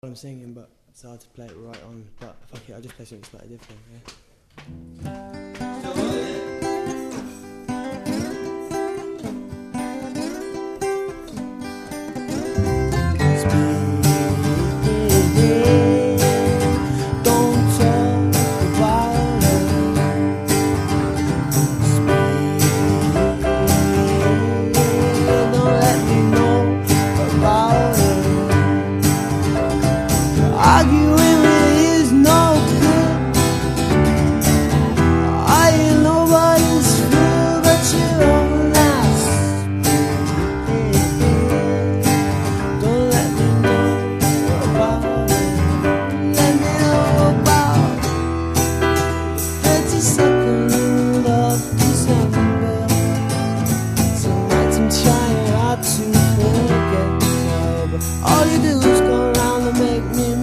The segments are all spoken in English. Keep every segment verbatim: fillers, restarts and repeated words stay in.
I'm singing, but it's hard to play it right on. But fuck it, I'll just play something slightly different. Yeah. Arguing is no good. I ain't nobody's fool but your own ass. Don't let me know about it. Let me know about thirty-second of December. Tonight I'm trying hard to forget, but all you do is go around and make me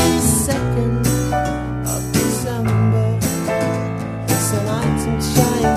second of December. Tonight I'm trying